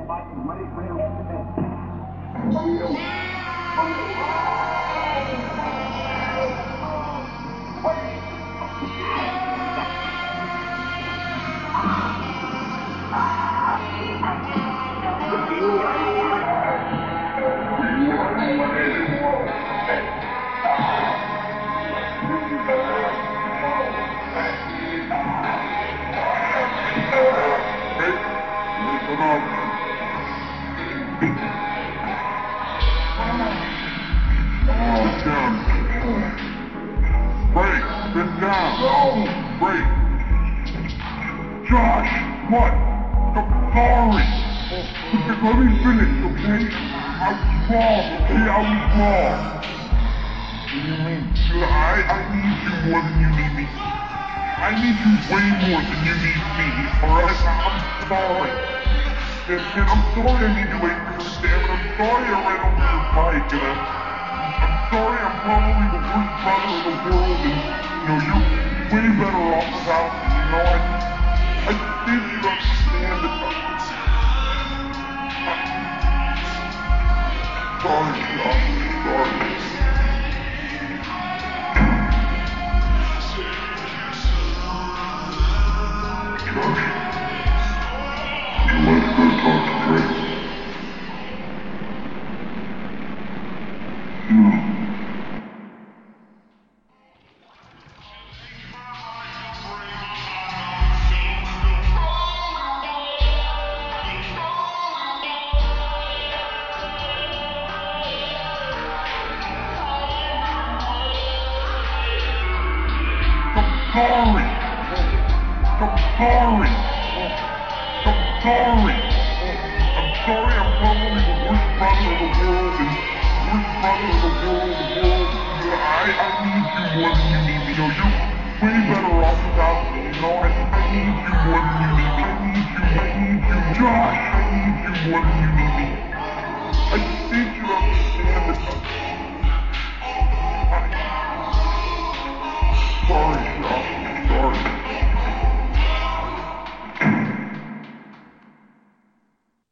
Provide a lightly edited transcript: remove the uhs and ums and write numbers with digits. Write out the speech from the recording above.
Break. Josh, what? I'm sorry. Let me finish, okay? I was wrong, okay? I was wrong. What do you mean? I need you more than you need me. I need you way more than you need me, alright? I'm sorry. And I'm sorry I need you late for your exam, and I'm sorry I ran over your bike, and I'm sorry I'm probably the worst brother in the world, and you're way better off without me, I think you understand it. Sorry, Josh, sorry. Sorry. I'm sorry. I'm sorry. I'm sorry I'm probably the worst brother in the world, and worst brother in the world. I need you more than you need me. You're way better off without me, I need you more than you need me. I need you. Josh, I need you more than you need me.